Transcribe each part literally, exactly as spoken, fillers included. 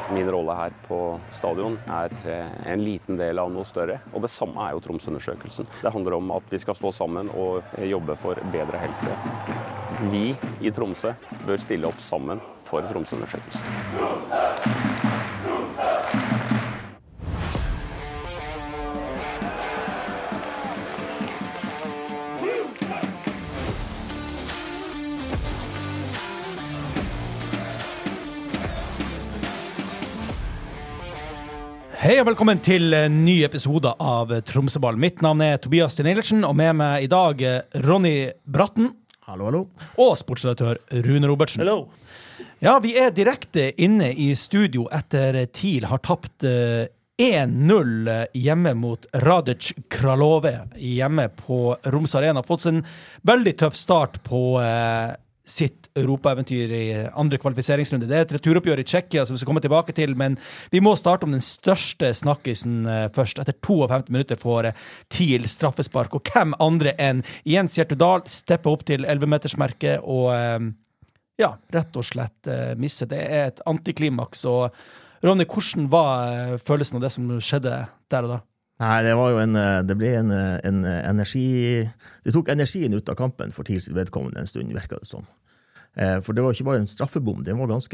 min rolle her på stadion er en liten del av noe større, og det samme er jo Tromsø-undersøkelsen. Det handler om at vi skal stå sammen og jobbe for bedre helse. Vi i Tromsø bør stille opp sammen for Tromsø-undersøkelsen. Hei og velkommen til en ny episode av Tromsøball. Mitt navn er Tobias Sten-Eilertsen, og med meg i dag Ronny Bratten. Hallo, hallo. Og sportsredaktør Rune Robertsen. Hello. Ja, vi er direkte inne i studio etter TIL har tapt én null hjemme mot Radec Kralove hjemme på Roms Arena. Fått en veldig tøff start på eh, sitt Europa-eventyr i andre kvalifiseringsrunde. Det er et returoppgjør i Tsjekkia som vi skal komme tilbake til, men vi må starte om den største snakkisen først. Etter femtito minutter får TIL straffespark, og hvem andre enn Jens Hjertedal stepper opp til elleve-metersmerket og ja, rett og slett misse. Det er et antiklimaks, og Ronny, hvordan var følelsen av det som skjedde der og da? Nei, det var jo en, det ble en, en energi, det tok energien ut av kampen for TILs vedkommende en stund, virket det som. For det var ikke bare en straffebom, den var ganske,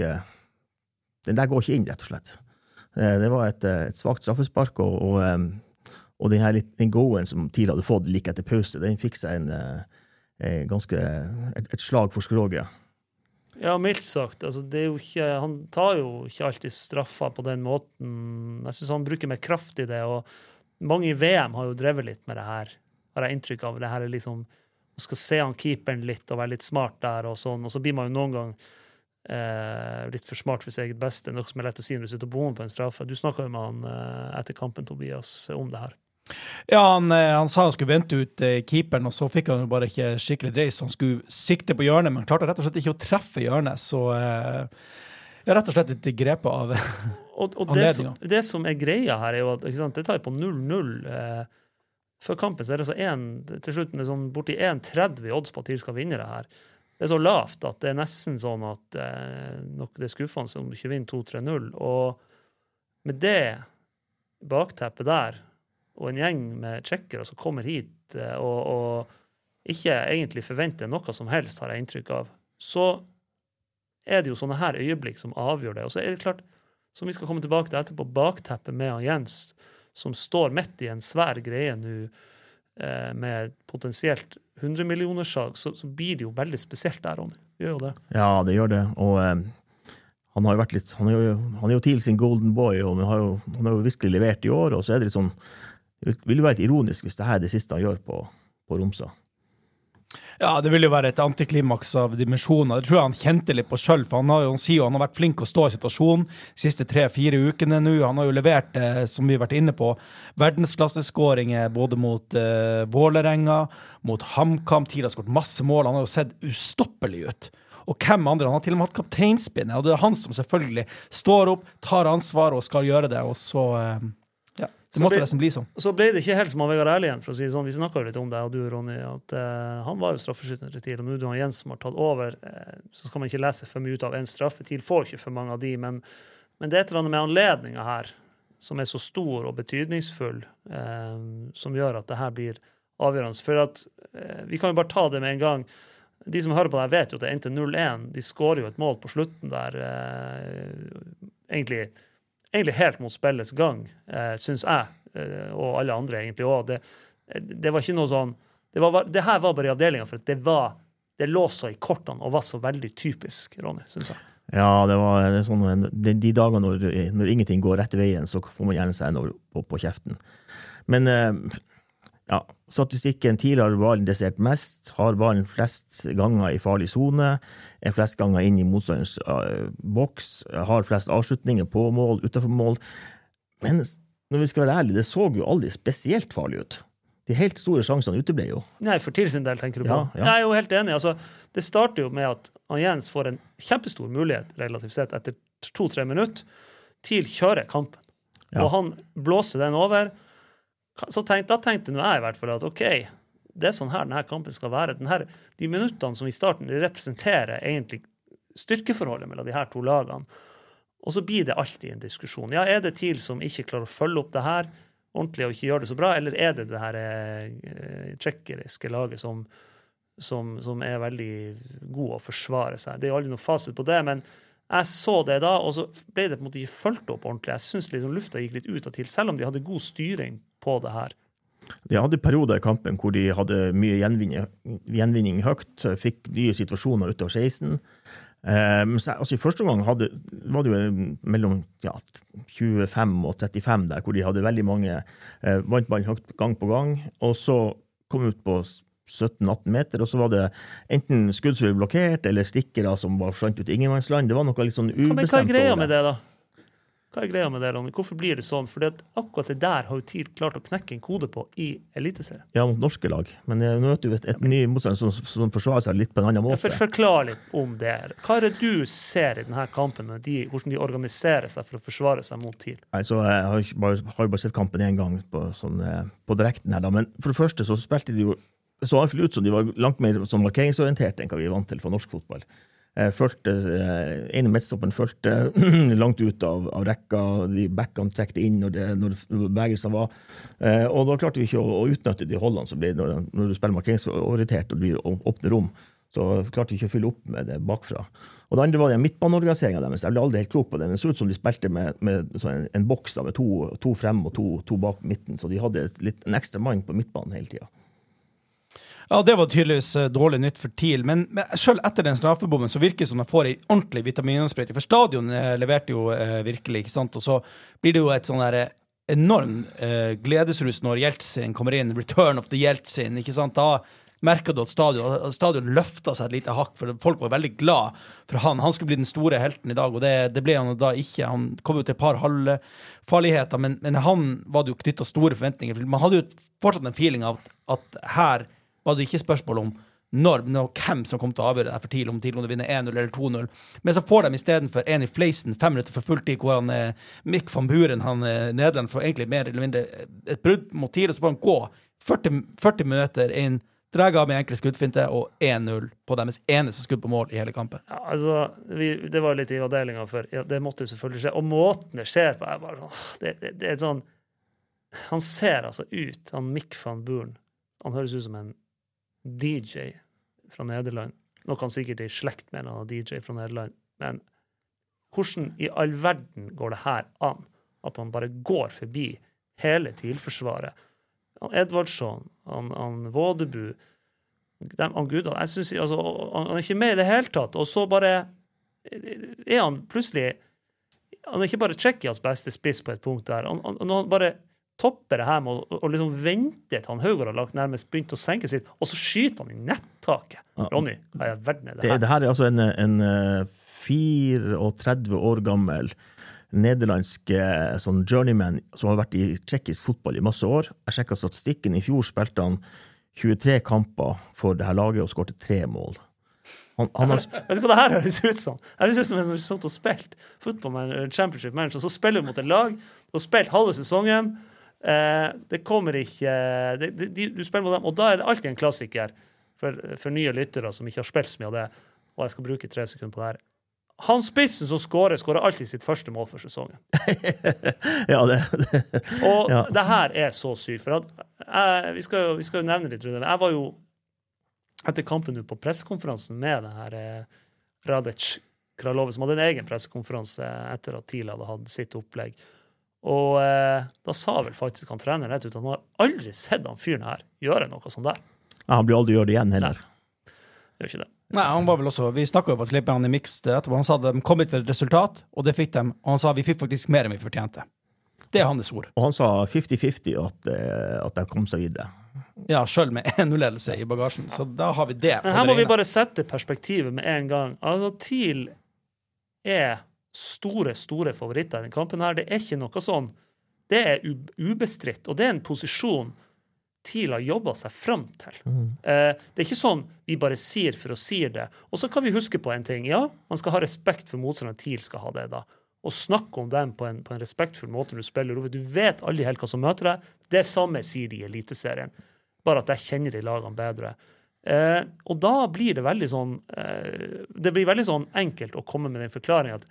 den der går ikke inn, rett og slett. Det var et, et svagt straffespark, og, og, og den her den goen som TIL hadde fått like etter pause, den fikk seg en, en ganske, et, et slag for skroget. Ja, mildt sagt. Altså, det er jo ikke, han tar jo ikke alltid straffa på den måten. Jeg synes han bruker mer kraft i det, og mange i V M har jo drevet litt med det her, har jeg inntrykk av. Det her er liksom, man skal se han keeperen litt og være litt smart der og sånn, og så blir man jo noen gang eh, litt for smart for sitt eget beste, noe som er lett å si når du sitter på bommen på en straffe. Du snakket jo med han eh, etter kampen, Tobias, om det her. Ja, han, han sa han skulle vente ut eh, keeperen, og så fikk han jo bare ikke skikkelig dreis. Han skulle sikte på hjørnet, men klarte rett og slett ikke å treffe hjørnet, så eh, ja, rett og slett et grep av og, og det, som, det som er greia her er jo at ikke sant, det tar på null null eh, før kampen, så er det så en, til slutt det er sånn borti en tretti odds på at TIL skal vinne det her. Det er så lavt at det er nesten sånn at eh, nok det er skuffende om du ikke vinner to tre null, og med det bakteppet der, og en gjeng med tsjekkere som kommer hit eh, og, og ikke egentlig forventer noe som helst, har jeg inntrykk av, så er det jo sånne her øyeblikk som avgjør det. Og så er det klart, som vi skal komme tilbake til etterpå, bakteppet med han Jens, som står midt i en svær greie nå, eh, med potensielt hundre millioner sag, så, så blir det jo veldig spesielt der, Ronny. Det gjør jo det. Ja, det gjør det. Og eh, han har jo vært litt, han er jo, han er jo TIL sin golden boy, og han har, jo, han har jo virkelig levert i år, og så er det litt sånn, det vil jo være litt ironisk hvis det her er det siste han gjør på, på Romsa. Ja, det vil jo være et antiklimaks av dimensjoner. Det tror jeg han kjente litt på selv, for han, har jo, han sier jo han har vært flink å stå i situasjonen de siste tre-fire ukene nå. Han har jo levert, eh, som vi har vært inne på, verdensklasseskåringer både mot eh, Vålerenga, mot HamKam. TIL har skåret masse mål. Han har jo sett ustoppelig ut. Og hvem andre? Han har til og med hatt kapteinspinnet, og det er han som selvfølgelig står opp, tar ansvar og skal gjøre det, og så... Eh, Det måtte nesten bli sånn. Så ble det ikke helt som han Vegard Erlien, for å si det sånn. Vi snakket jo litt om det, og du, Ronny, at uh, han var jo straffeskyttende til TIL, og nå er det han Jens som har tatt over, uh, så skal man ikke lese for mye ut av en straffe. TIL får ikke for mange av de, men, men det er et eller annet med anledningen her, som er så stor og betydningsfull, uh, som gjør at det her blir avgjørende. For at, uh, vi kan jo bare ta det med en gang. De som hører på det her vet jo at det endte null én. De skårer jo et mål på slutten der, uh, egentlig... egentlig helt mot spillets gang, eh, synes jeg, eh, og alle andre egentlig også. Det, det var ikke noe sånn, det, var, det her var bare i avdelingen, for det var, det lå så i kortene og var så veldig typisk, Ronny, synes jeg. Ja, det var det er sånn, de, de dagene når, når ingenting går rett veien, så får man gjerne seg noe på, på kjeften. Men eh, ja, statistikken TIL har ballen desert mest, har ballen flest ganger i farlig zone, er flest ganger inn i motstanderens uh, boks, har flest avslutninger på mål, utenfor mål. Men når vi skal være ærlige, det så jo aldri spesielt farlig ut. De helt store sjansene uteble jo. Nei, for TIL sin del tenker du på. Ja, ja. Jeg er jo helt enig. Altså, det starter jo med at Jens får en kjempestor mulighet, relativt sett, etter to-tre minutter. TIL kjører kampen. Ja. Og han blåser den over. Så tenkte, da tenkte nå jeg i hvert fall at ok, det er sånn her denne kampen skal være. Den her, de minuttene som i starten representerer egentlig styrkeforholdet mellom de her to lagene. og så blir det alltid en diskusjon. Ja, er det TIL som ikke klarer å følge opp det her ordentlig og ikke gjør det så bra, eller er det det her eh, tsjekkeriske laget som, som, som er veldig god å forsvare seg? Det er jo aldri noe fasit på det, men jeg så det da, og så ble det på en måte ikke fulgt opp ordentlig. Jeg synes liksom lufta gikk litt ut av TIL, selv om de hadde god styring på det her. De hadde perioder i kampen hvor de hadde mye gjenvinning, gjenvinning høyt, fikk nye situasjoner utover seksten. Eh, men så, altså, i første gang hadde, var det jo mellom ja, tjuefem og trettifem der, hvor de hadde veldig mange eh, vant ballen høyt gang på gang, og så kom ut på sytten atten meter, og så var det enten skudd som ble blokkert, eller stikkere som var forsvant ut i ingenmannsland. Det var noe litt sånn ubestemt. Men hva er greia med det da? Hva er greia med det, Ronny? Hvorfor blir det sånn? For det akkurat det der har jo TIL klart å knekke en kode på i eliteserien. Ja, mot norske lag. Men nå vet du et, et ny motstand som, som forsvarer seg litt på en annen måte. Ja, for, forklar litt om det. Hva er det du ser i denne kampen, med de, hvordan de organiserer seg for å forsvare seg mot TIL? Altså, jeg har jo bare, har bare sett kampen en gang på, sånn, på direkten her, da. Men for det første så spilte de jo, så i hvert fall ut som de var langt mer sånn markeringsorientert enn hva vi er vant til fra norsk fotball. Følte, ene midtstoppen følte langt ut av, av rekka, de backene trekte inn når, det, når bevegelsen var, og da klarte vi ikke å, å utnytte de holdene som blir når, når du spiller markeringsorientert og det blir åpne rom, så klarte vi ikke å fylle opp med det bakfra. Og det andre var det midtbaneorganiseringen deres, jeg ble aldri helt klok på det, men det så ut som de spilte med, med en, en boks da, med to, to frem og to, to bak midten, så de hadde litt, en ekstra mann på midtbanen hele tiden. Ja, det var tydeligvis uh, dårlig nytt for TIL, men, men selv etter den straffebommen så virker det som de får en ordentlig vitamininnsprøyting, for stadion uh, leverte jo uh, virkelig, ikke sant? Og så blir det jo et sånn der enorm uh, gledesrus når Jeltsin kommer inn, return of the Jeltsin, ikke sant? Da merker du at stadion, stadion løftet seg et lite hakk, for folk var veldig glad for han. Han skulle bli den store helten i dag, og det, det ble han da ikke. Han kom jo til et par halvfarligheter, men, men han var det jo knyttet store forventninger. Man hadde jo fortsatt en feeling av at, at her var det ikke spørsmål om når, men hvem som kom til å avgjøre det for TIL, om TIL kunne vinne en null eller to null. Men så får de i stedet for en i Fleisen, fem minutter for fulltid, hvor han, eh, Mick van Buren, han eh, Nederland, får egentlig mer eller mindre et brudd mot TIL, og så får han gå førti, førti minutter inn, drar av med enkle skuddfinte, og en null på deres eneste skudd på mål i hele kampen. Ja, altså, vi, det var litt i avdelingen for, ja, det måtte jo selvfølgelig skje, og måten det skjer på, er bare, det, det, det er sånn, han ser altså ut, han Mick van Buren, han høres ut som en D J fra Nederland. Nå kan sikkert i slekt med en D J fra Nederland, men hvordan i all verden går det her an at han bare går forbi hele TIL-forsvaret? Han Edvardsson, han, han Vådebu, de, han Gudal, jeg synes, altså, han er ikke med i det hele tatt, og så bare er han plutselig, han er ikke bare Tsjekkias beste spiss på et punkt der, han, han, han bare topper det her med å, å liksom vente til han Høygaard har lagt nærmest begynt å senke sitt, og så skyter han i nettaket. Ja. Ronny, hva er verden er det her? Det, det her er altså en, en trettien år gammel nederlandsk sånn journeyman som har vært i tjekkisk fotball i masse år. Jeg sjekket statistikken. I fjor spilte han tjuetre kamper for det her laget og skårte tre mål. Han, han har... Vet du hva det her høres ut som? Jeg synes som en som har stått og spilt fotball med en championship manager, så spiller du mot en lag, du har spilt halve sesongen, Eh, det kommer ikke det, det, de, du spiller mot dem, og da er det alltid en klassiker for, for nye lyttere som ikke har spilt så mye av det, og jeg skal bruke tre sekunder på det her. Han spissen som skårer, skårer alltid sitt første mål for sesongen. Ja, det, det. Og ja. Det her er så sykt, for at jeg, vi, skal jo, vi skal jo nevne litt rundt det. Jeg var jo etter kampen på pressekonferansen med det her eh, Radec Kralove, som hadde en egen pressekonferanse etter at TIL hadde hatt sitt opplegg. Og eh, da sa vel faktisk han trener rett ut at han har aldri sett han fyren her gjøre noe sånt der. Ja, han blir aldri gjøre det igjen heller. Nei, gjør ikke det. Nei, han var vel også, vi snakket jo på å slippe han i mixed etterpå, han sa at de kom hit for et resultat, og det fikk de, og han sa vi fikk faktisk mer enn vi fortjente. Det er hans ord. Og han sa femti femti at, at de kom seg videre. Ja, selv med en null-ledelse i bagasjen, så da har vi det. Men her må vi bare sette perspektivet med en gang. Altså, TIL er store, store favoritter i den kampen her. Det er ikke noe sånn. Det er ubestridt, og det er en posisjon TIL har jobbet seg frem til. Mm. Eh, det er ikke sånn vi bare sier for å si det. Og så kan vi huske på en ting. Ja, man skal ha respekt for motstanderen. TIL skal ha det da. Og snakke om dem på en, på en respektfull måte når du spiller. Du vet aldri helt hva som møter deg. Det samme sier de i eliteserien. Bare at jeg kjenner de lagene bedre. Eh, og da blir det veldig sånn eh, det blir veldig sånn enkelt å komme med den forklaringen at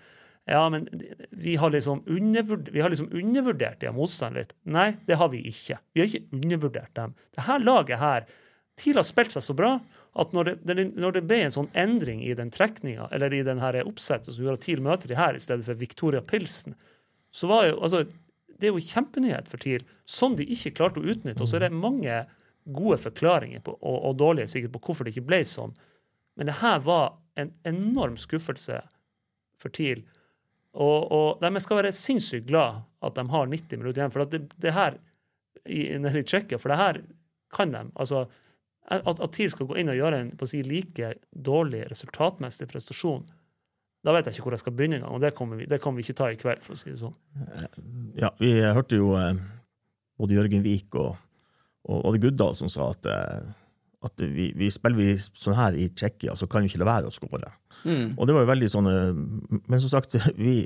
ja, men vi har liksom undervurdert, vi har liksom undervurdert de motstand litt. Nei, det har vi ikke. Vi har ikke undervurdert dem. Det her laget her, TIL har spilt seg så bra, at når det, når det ble en sånn endring i den trekningen, eller i den her oppsettet som gjør at TIL møter de her i stedet for Victoria Pilsen, så var jo, altså, det er jo kjempenyhet for TIL, som de ikke klarte å utnytte, og så er det mange gode forklaringer på, og, og dårlige sikkert på hvorfor det ikke ble sånn. Men det her var en enorm skuffelse for TIL, og, og de skal være sinnssykt glad at de har nitti minutter igjen, for at det, det her i, nede i Tsjekkia, for det her kan de, altså at, at TIL skal gå inn og gjøre en på å si like dårlig resultatmessig prestasjon, da vet jeg ikke hvor jeg skal begynne en gang, og det kommer vi, det kommer vi ikke ta i kveld, for å si det sånn. Ja, vi hørte jo eh, både Jørgen Vik og, og, og det Guddal som sa at, eh, at vi, vi spiller vi sånn her i Tsjekkia, så kan vi ikke la være å skåre. Mm. Og det var jo veldig sånn, men som sagt, vi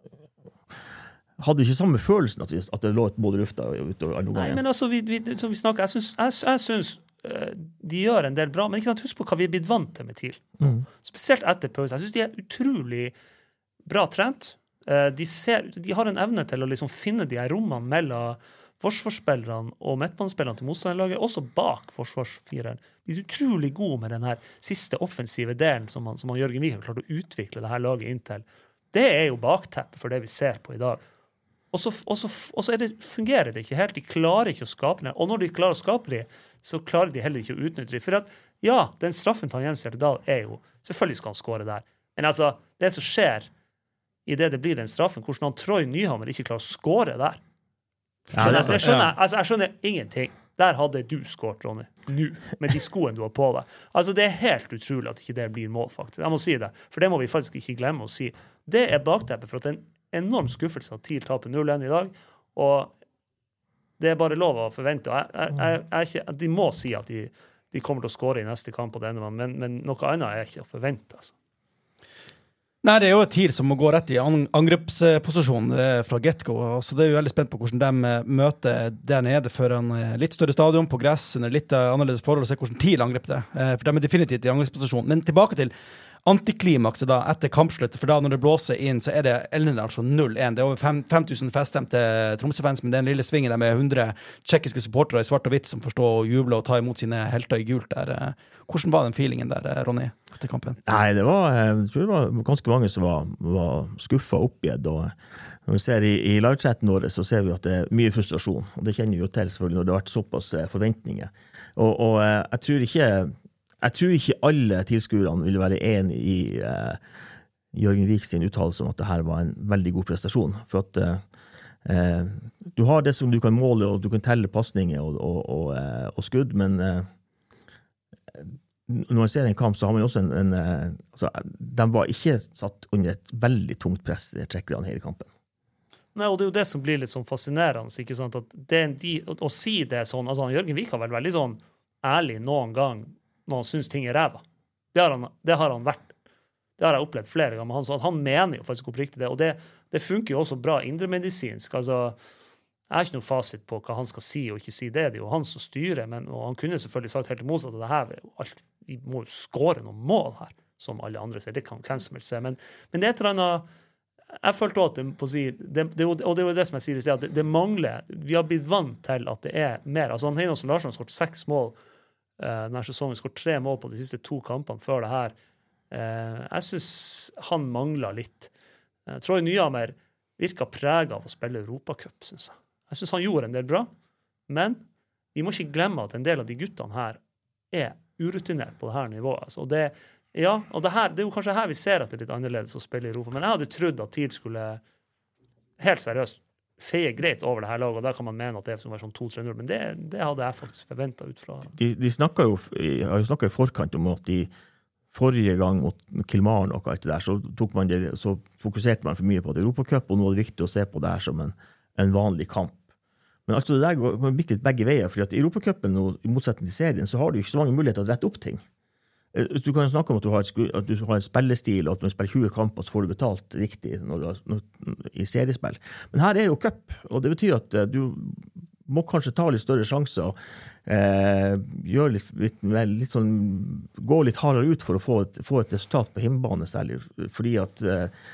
hadde ikke samme følelsen at, vi, at det lå et både lufta utover alle ganger. Nei, men altså, vi, vi, som vi snakker, jeg synes, jeg, jeg synes de gjør en del bra, men ikke sant, husk på hva vi er blitt vant til med TIL. Mm. Spesielt etter pause. Jeg synes de er utrolig bra trent. De, ser, de har en evne til å liksom finne de her rommene mellom forsvarsspillerne og midtbanespillerne til motstanderlaget, også bak forsvarsfireren. De er utrolig gode med den her siste offensive delen som, man, som man Jørgen Vik har klart å utvikle det her laget inn til. Det er jo bakteppet for det vi ser på i dag. Og så, og så, og så er det, fungerer det ikke helt. De klarer ikke å skape det. Og når de klarer å skape det, så klarer de heller ikke å utnytte det. For at, ja, den straffen til Jens Hjertedal er jo, selvfølgelig skal han skåre der. Men altså, det som skjer i det det blir den straffen, hvordan han Troy Nyhammer ikke klarer å skåre der. Skjønner, ja, jeg, skjønner, altså, jeg skjønner ingenting. Der hadde du skåret, Ronny, nå, med de skoene du har på deg. Altså, det er helt utrolig at ikke det blir mål, faktisk. Jeg må si det, for det må vi faktisk ikke glemme å si. Det er bakteppet for at en enorm skuffelse at TIL taper null én i dag, og det er bare lov å forvente. Jeg, jeg, jeg, jeg ikke, de må si at de, de kommer til å skåre i neste kamp på denne, men, men noe annet er ikke å forvente. Altså. Nei, det er jo et TIL som må gå rett i angrepsposisjon fra get-go, så det er jo veldig spent på hvordan de møter der nede for en litt større stadion på gress, under litt annerledes forhold, og se hvordan TIL angriper det, for de er definitivt i angrepsposisjon. Men tilbake til antiklimakset da, etter kampslutt, for da når det blåser inn, så er det Elner altså null én. Det er over fem tusen feststemte Tromsø-fans, men det er en lille svingen der med hundre tjekkiske supportere i svart og hvitt som forstår å juble og ta imot sine helter i gult der. Hvordan var den feelingen der, Ronny, etter kampen? Nei, det var, jeg tror det var ganske mange som var, var skuffet oppgitt, og når vi ser i, i live-chatten vår, så ser vi at det er mye frustrasjon, og det kjenner vi jo til selvfølgelig når det har vært såpass forventninger. Og, og jeg tror ikke Jeg tror ikke alle tilskuerne ville være enig i uh, Jørgen Vik sin uttalelse om at det her var en veldig god prestasjon. For at uh, du har det som du kan måle, og du kan telle passninger og, og, og, uh, og skudd, men uh, når man ser en kamp, så har man også en... en uh, altså, de var ikke satt under et veldig tungt press i trekkerne hele kampen. Nei, og det er jo det som blir litt sånn fascinerende, ikke sant? At det, de, å, å si det sånn, altså Jørgen Vik har vel veldig sånn ærlig noen gang når han synes ting er ræva. Det har han, det har han vært. Det har jeg opplevd flere ganger. Han, så han mener jo faktisk oppriktig det, og det, det funker jo også bra indremedisinsk. Altså, jeg har ikke noe fasit på hva han skal si og ikke si det. Det er jo han som styrer, men og han kunne selvfølgelig sagt helt motsatt at det her er jo alt, vi må jo skåre noen mål her, som alle andre ser. Det kan hvem som helst se. Men, men det er et eller annet, jeg følte også at det, på å si, det, det, og det er jo det som jeg sier i sted, at det, det mangler, vi har blitt vant til at det er mer. Altså han Heinos Larsson har skåret seks mål denne sesongen, skåret tre mål på de siste to kampene før det her. Jeg synes han mangler litt. Troy Nyhammer virker preget av å spille Europacup, synes jeg. Jeg synes han gjorde en del bra, men vi må ikke glemme at en del av de guttene her er urutinert på det her nivået. Altså, og det, ja, og det, her, det er jo kanskje her vi ser at det er litt annerledes å spille i Europa, men jeg hadde trodd at TIL skulle helt seriøst feie greit over det her laget, og der kan man mene at det er sånn to tre null, men det, det hadde jeg faktisk forventet ut fra. De, de snakket jo, har jo snakket i forkant om at de forrige gang mot Kilmarn og alt det der, så, tok man det, så fokuserte man for mye på det Europacup, og nå er det viktig å se på det her som en, en vanlig kamp. Men altså det der går, går litt begge veier, for at i Europacupen, i motsetning til serien, så har du ikke så mange muligheter å rette opp ting. Du kan snakke om at du har, et, at du har en spillestil, og at når du spiller tjue kamper, så får du betalt riktig når du har, når, i seriespill. Men her er jo cup, og det betyr at du må kanskje ta litt større sjanser, eh, gjøre litt, litt, litt sånn, gå litt hardere ut for å få et, få et resultat på hjemmebane særlig, fordi at eh,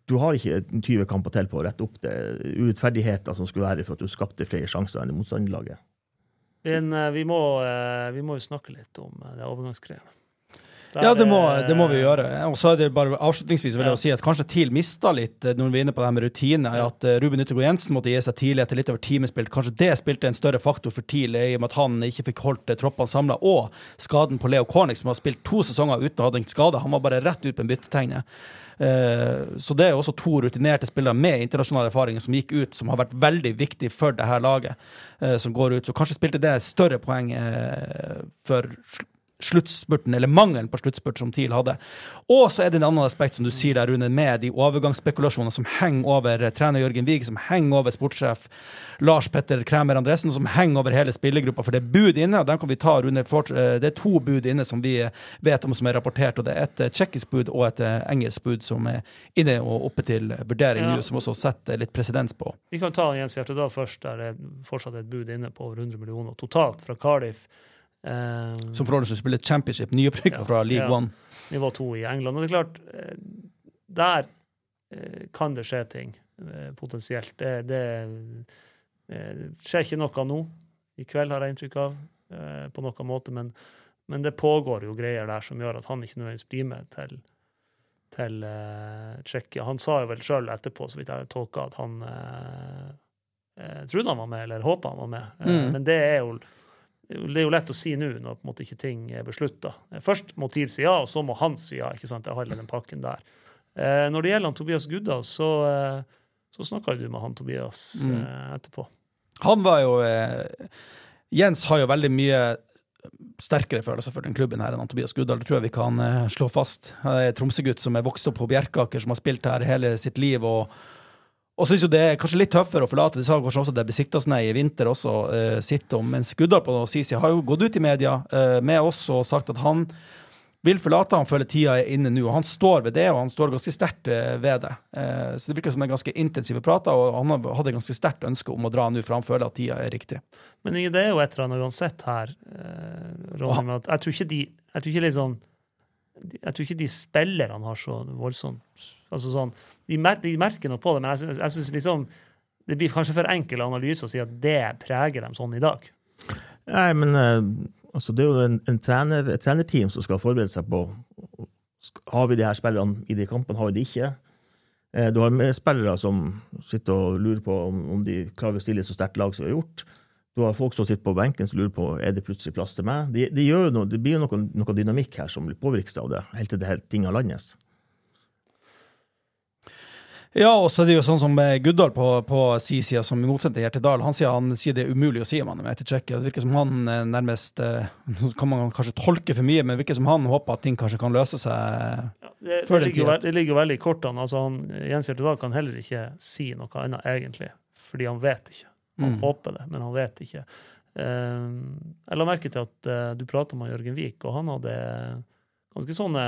du har ikke tjue kamper til på å rette opp det urettferdigheter som skulle være for at du skapte flere sjanser enn det motstanderlaget. Men vi må, vi må jo snakke litt om det overgangsgreiene. Ja, det må, det må vi gjøre. Og så er det bare avslutningsvis vil jeg ja. si at kanskje TIL mistet litt når vi er inne på det her med rutine, ja. at Ruben Yttergård Jensen måtte gi seg tidlig etter litt over timespilt. Kanskje det spilte en større faktor for TIL i og med at han ikke fikk holdt troppene samlet, og skaden på Leo Kornic, som har spilt to sesonger uten å ha en skade. Han var bare rett ut på en byttetegnet. Så det er også to rutinerte spillere med internasjonale erfaringer som gikk ut, som har vært veldig viktig for det her laget som går ut. Så kanskje spilte det større poeng for sluttspurten, eller mangelen på sluttspurt som TIL hadde. Og så er det en annen aspekt som du sier der, Rune, med de overgangsspekulasjonene som henger over trener Jørgen Vig, som henger over sportssjef Lars Petter Kremer Andresen, som henger over hele spillergruppa, for det er bud inne, og den kan vi ta, Rune, for, det er to bud inne som vi vet om som er rapportert, og det er et tjekkisk bud og et engelsk bud som er inne og oppe til vurdering ja. nå, som også setter litt presedens på. Vi kan ta Jens Hjertedal først, der det er fortsatt et bud inne på over hundre millioner totalt fra Cardiff. Um, som forholder seg til å spille championship, nyopprykket ja, fra League ja, One. Nivå to i England. Og det er klart, der kan det skje ting, potensielt. Det, det, det skjer ikke noe nå. I kveld har jeg inntrykk av, på noen måte, men, men det pågår jo greier der som gjør at han ikke nødvendigvis blir med til, til uh, Tsjekkia. Han sa jo vel selv etterpå, så vidt jeg tolket, at han uh, trodde han var med, eller håpet han var med. Mm. Uh, men det er jo Det er jo lett å si nå når på en måte ikke ting er besluttet. Først må TIL si ja, og så må han si ja, ikke sant? Jeg holder den pakken der. Eh, når det gjelder han Tobias Gudda, så, eh, så snakket du med han Tobias eh, mm. etterpå. Han var jo... Eh, Jens har jo veldig mye sterkere følelser for den klubben her enn han Tobias Gudda. Det tror jeg vi kan eh, slå fast. Han er Tromsøgutt som er vokst opp på Bjerkaker, som har spilt her hele sitt liv, og Og så synes jo det er kanskje litt tøffere å forlate. Det sa kanskje også det besiktasnei i vinter også uh, sitt om. Mens Guddal på Sisi har jo gått ut i media uh, med oss og sagt at han vil forlate, han føler tida er inne nå. Og han står ved det, og han står ganske sterkt uh, ved det. Uh, så det virker som en ganske intensive prater, og han hadde ganske sterkt ønske om å dra nå, for han føler at tida er riktig. Men det er jo et eller annet uansett her, uh, Ronny, med at jeg tror ikke de, jeg tror ikke liksom, jeg tror ikke de spillerne har så voldsomt. Altså sånn, de, mer, de merker noe på det, men jeg, jeg synes liksom, det blir kanskje for enkel analyse å si at det preger dem sånn i dag. Nei, men uh, altså, det er jo en, en trener, et trenerteam som skal forberede seg på, har vi de her spillerne i de kampene, har vi de ikke. Uh, du har med spillere som sitter og lurer på om, om de klarer å stille så sterkt lag som vi har gjort. Du har folk som sitter på benken som lurer på, er det plutselig plass til meg? De, de gjør noe, det blir jo noe, noe dynamikk her som påvirker seg av det, helt til det hele ting av landes. Ja, og så er det jo sånn som Guddal på, på si sida, som i motsetning til Hjertedal, han sier, han sier det er umulig å si om han er med til Tsjekkia. Det virker som han nærmest, kan man kanskje tolke for mye, men det virker som han håper at ting kanskje kan løse seg ja, det, før den tid. Det ligger jo veldig i kortene. Altså, han, Jens Hjertedal kan heller ikke si noe annet egentlig, fordi han vet ikke. Han mm. håper det, men han vet ikke. Uh, jeg la merke til at uh, du pratet med Jørgen Vik, og han hadde ganske sånne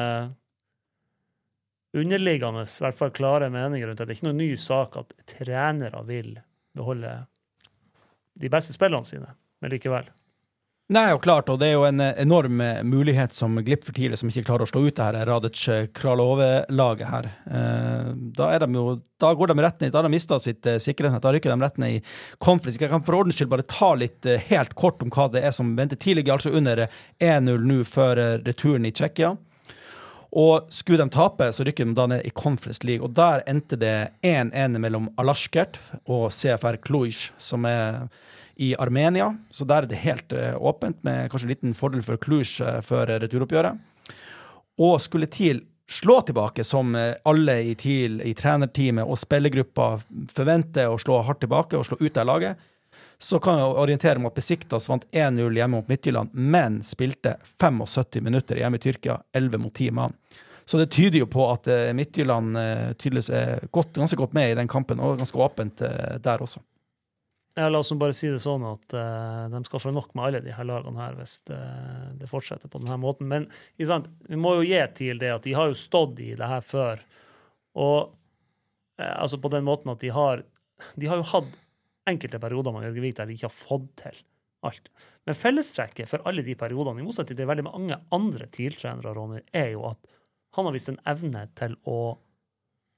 underliggende, i hvert fall klare meninger rundt det. Det er ikke noen ny sak at trenere vil beholde de beste spillerne sine, men likevel. Nei, jo klart, og det er jo en enorm mulighet som glipp for tidlig, som ikke klarer å slå ut det her Radec Kralove-laget her. Da, er de jo, da går de rett ned, da har de mistet sitt sikkerhet, da rykker de rett ned i konflikt. Jeg kan for ordens skyld bare ta litt helt kort om hva det er som venter. Tidlig, altså under en null nå før returen i Tsjekkia. Og skulle de tape, så rykker de da ned i Conference League, og der endte det en en mellom Alashkert og C F R Cluj, som er i Armenia, så der er det helt uh, åpent, med kanskje en liten fordel for Cluj uh, før returoppgjøret. Og skulle TIL slå tilbake, som uh, alle i TIL, i trenerteamet og spillergruppa forventer å slå hardt tilbake og slå ut av laget, så kan jeg orientere om at Besiktas vant en null hjemme mot Midtjylland, men spilte syttifem minutter hjemme i Tyrkia, elleve mot ti mann. Så det tyder jo på at uh, Midtjylland uh, tydeligvis er godt, ganske godt med i den kampen, og ganske åpent uh, der også. Ja, la oss bare si det sånn at uh, de skal få nok med alle de her lagene her hvis uh, det fortsetter på denne måten. Men sant, vi må jo gi til det at de har jo stått i det her før. Og uh, altså på den måten at de har, de har jo hatt enkelte perioder med Jørgen Vik der de ikke har fått til alt. Men fellestrekket for alle de periodene, i motsetning til veldig mange andre TIL-trenere, Ronny, er jo at han har vist en evne til å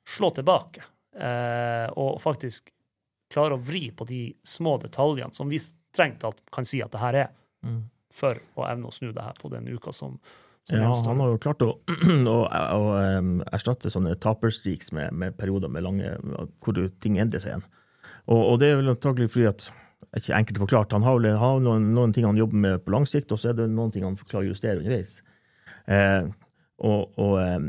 slå tilbake eh, og faktisk klare å vri på de små detaljene som vi strengt alt kan si at det her er, mm. for å evne å snu det her på den uka som, som ja, han har jo klart å, å, å, å um, erstatte sånne taperstreaks med, med perioder med lange, hvor ting endrer seg igjen. Og, og det er vel antagelig fordi at det er ikke enkelt forklart. Han har, vel, har noen, noen ting han jobber med på lang sikt, og så er det noen ting han klarer å justere underveis. Eh, og og eh,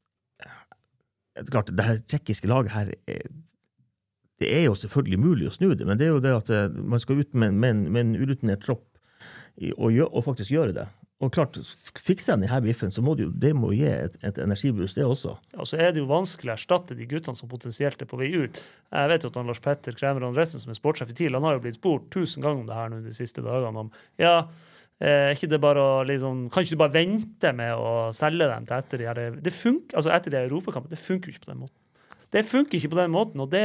det er klart, det her tjekkiske laget her, er, det er jo selvfølgelig mulig å snu det, men det er jo det at man skal ut med, med, en, med en urutinert tropp og, gjør, og faktisk gjøre det. Og klart, fikser den i her biffen, så må det jo, det må gi et, et energibrus det også. Ja, så er det jo vanskelig å erstatte de guttene som potensielt er på vei ut. Jeg vet jo at han Lars Petter Kremer Andresen, som er sportssjef i TIL, han har jo blitt spurt tusen ganger om det her nå de siste dagene, om, ja, er ikke det bare å liksom, kan ikke du bare vente med å selge dem til etter de her, det funker, altså etter de Europakampen, det funker jo ikke på den måten. Det funker ikke på den måten, og det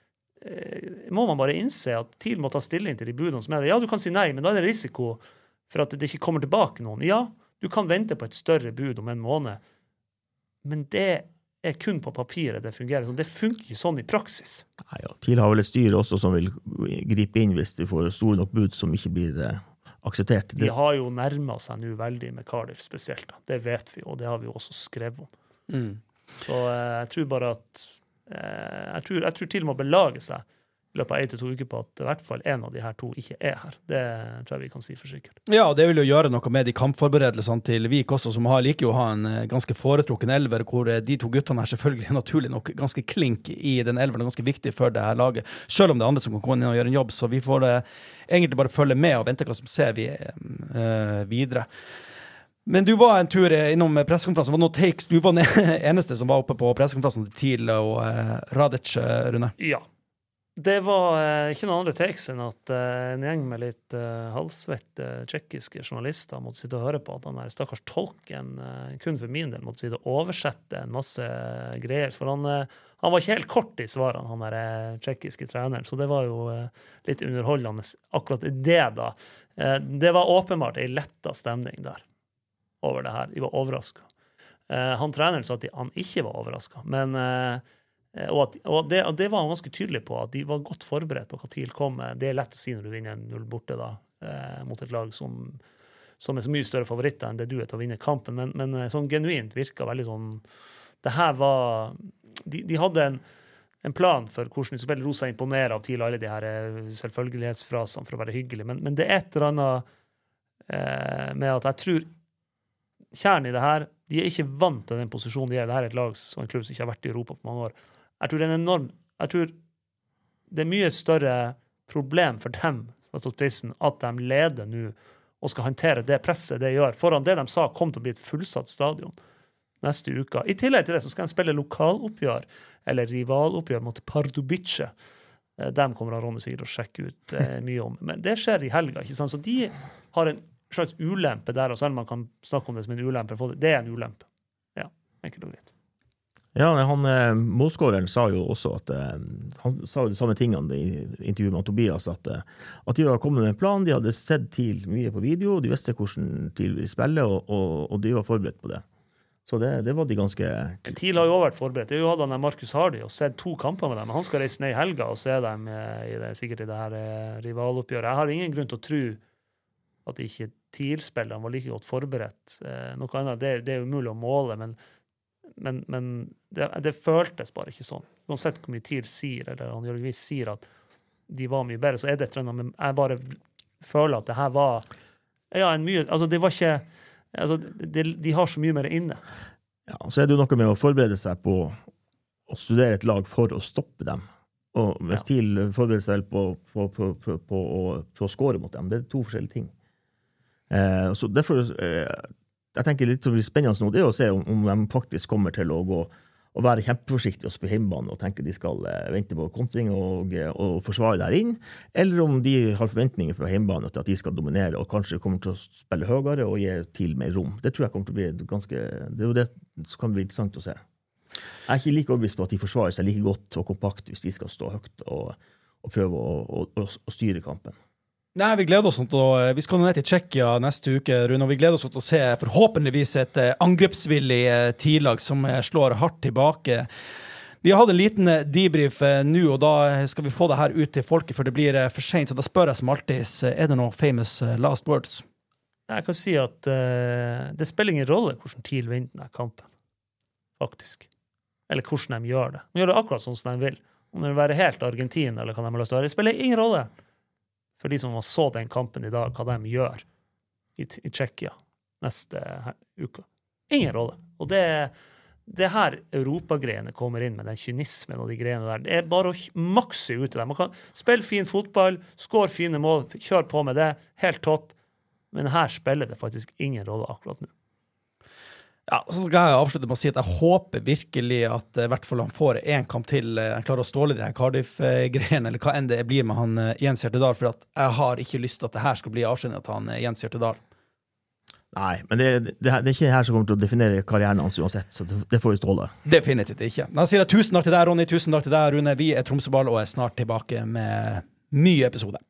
eh, må man bare innse at TIL må ta stilling til de budene som er det. Ja, du kan si nei, men da er det risiko for at det ikke kommer tilbake noen. Ja, du kan vente på et større bud om en måned, men det er kun på papiret det fungerer. Så det funker ikke sånn i praksis. Nei, ja. TIL har vel et styre også som vil gripe inn hvis de får store nok bud som ikke blir eh, akseptert. De har jo nærmet seg nå veldig med Cardiff spesielt. Da. Det vet vi, og det har vi jo også skrevet om. Mm. Så eh, jeg tror bare at eh, jeg, tror, jeg tror TIL må belage seg i løpet av en til to uker på at i hvert fall en av de her to ikke er her. Det tror jeg vi kan si for sikkert. Ja, det vil jo gjøre noe med de kampforberedelsene til Vik også, som har liker jo å ha en ganske foretrukken elver, hvor de to guttene er selvfølgelig naturlig nok ganske klink i den elveren, ganske viktig for det her laget, selv om det er andre som kan komme inn og gjøre en jobb, så vi får det, egentlig bare følge med og vente hva som ser vi uh, videre. Men du var en tur innom pressekonferansen, var det noen takes? Du var den eneste som var oppe på pressekonferansen til TIL og uh, Radic, Rune? Ja. Det var eh, ikke noen andre takes enn at eh, en gjeng med litt eh, halvsvette eh, tjekkiske journalister måtte sitte og høre på at han der stakkars tolken, eh, kun for min del, måtte sitte og oversette en masse eh, greier. For han, eh, han var ikke helt kort i svarene, han der eh, tjekkiske treneren, så det var jo eh, litt underholdende akkurat det da. Eh, det var åpenbart en letta stemning der over det her. De var overrasket. Eh, han treneren sa at de, han ikke var overrasket, men eh, Og, at, og, det, og det var han ganske tydelig på, at de var godt forberedt på hva TIL kom med. Det er lett å si når du vinner en null borte da, eh, mot et lag som, som er så mye større favoritter enn det du er til å vinne kampen, men, men sånn genuint virket veldig sånn, det her var, de, de hadde en, en plan for hvordan de spiller Rosa imponerer av TIL, alle de her selvfølgelighetsfrasene for å være hyggelig, men, men det er et eller annet eh, med at jeg tror kjernen i det her, de er ikke vant til den posisjonen de er. Det her er et lag og en klubb som ikke har vært i Europa på mange år. Jeg tror det er en enorm, jeg tror det er mye større problem for dem at de leder nå og skal håndtere det presset det gjør. Foran det de sa kom til å bli et fullsatt stadion neste uke. I tillegg til det så skal de spille lokaloppgjør eller rivaloppgjør mot Pardubice. Dem kommer Ronny sikkert å sjekke ut eh, mye om. Men det skjer i helga, ikke sant? Så de har en slags ulempe der, og selv om man kan snakke om det som en ulempe, det er en ulempe. Ja, enkelt og greit. Ja, han, eh, målskåreren sa jo også at eh, han sa jo de samme tingene i intervjuet med Tobias, at, eh, at de var kommet med en plan, de hadde sett TIL mye på video, de visste hvordan TIL ville spille, og, og, og de var forberedt på det. Så det, det var de ganske... TIL har jo vært forberedt. Det er jo hatt han Markus Hardy og sett to kamper med dem, men han skal reise ned i helga og se dem i det, sikkert i det her rivaloppgjøret. Jeg har ingen grunn til å tro at ikke TIL-spillerne var like godt forberedt. Eh, noe annet, det, det er jo mulig å måle, men, men, men det, det føltes bare ikke sånn. Uansett hvor mye TIL sier, eller han Jørgen Wies sier at de var mye bedre, så er det et eller annet, men jeg bare føler at det her var ja, en mye, altså det var ikke altså de, de har så mye mer inne. Ja, så er det jo noe med å forberede seg på å studere et lag for å stoppe dem. Og hvis ja. TIL forbereder seg på, på, på, på, på, å, på å score mot dem, det er to forskjellige ting. Eh, så derfor, eh, jeg tenker litt som blir spennende nå, det er å se om, om de faktisk kommer til å gå og være kjempeforsiktige og spille hjemmebane og tenke de skal eh, vente på kontring og, og forsvare der inn, eller om de har forventninger for hjemmebane til at de skal dominere og kanskje kommer til å spille høyere og gi TIL mer rom. Det tror jeg kommer til å bli ganske, det er jo det som kan bli interessant å se. Jeg er ikke like overbevist på at de forsvarer seg like godt og kompakt hvis de skal stå høyt og, og prøve å, å, å, å styre kampen. Nei, vi gleder oss til å, vi skal ned til Tsjekkia neste uke, Rune, og vi gleder oss til å se forhåpentligvis et angrepsvillig TIL-lag som slår hardt tilbake. Vi har hatt en liten debrief eh, nå, og da skal vi få det her ut til folket, for det blir eh, for sent, så da spør jeg som alltid, er det noen famous eh, last words? Jeg kan si at uh, det spiller ingen rolle hvordan TIL vinner denne kampen, faktisk. Eller hvordan de gjør det. De gjør det akkurat sånn som de vil. Om de vil være helt Argentin, eller hva de har lyst til å være. Det spiller ingen rolle for de som så den kampen i dag, hva de gjør i, i Tsjekkia neste her, uke. Ingen rolle. Og det, det her Europa-greiene kommer inn med, den kynismen og de greiene der, det er bare å makse ut i det. Man kan spille fin fotball, skår fine mål, kjør på med det, helt topp. Men her spiller det faktisk ingen rolle akkurat nå. Ja, så skal jeg avslutte med å si at jeg håper virkelig at i hvert fall han får en kamp til, han klarer å ståle de her Cardiff-greiene, eller hva enn det blir med han Jens Hjertedal, for at jeg har ikke lyst til at det her skal bli avskjønnet at han Jens Hjertedal. Nei, men det, det, det er ikke det her som kommer til å definere karrieren hans uansett, så det, det får vi ståle. Definitivt ikke. Da sier jeg tusen takk til deg, Ronny, tusen takk til deg, Rune. Vi er Tromsøball og er snart tilbake med nye episoder.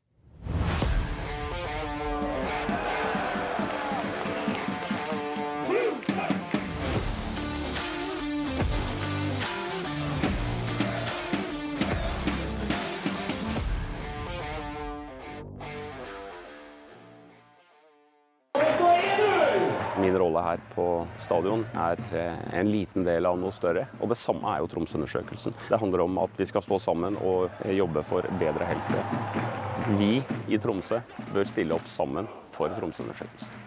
Min rolle her på stadion er en liten del av noe større, og det samme er jo Tromsø-undersøkelsen. Det handler om at vi skal stå sammen og jobbe for bedre helse. Vi i Tromsø bør stille opp sammen for Tromsø-undersøkelsen.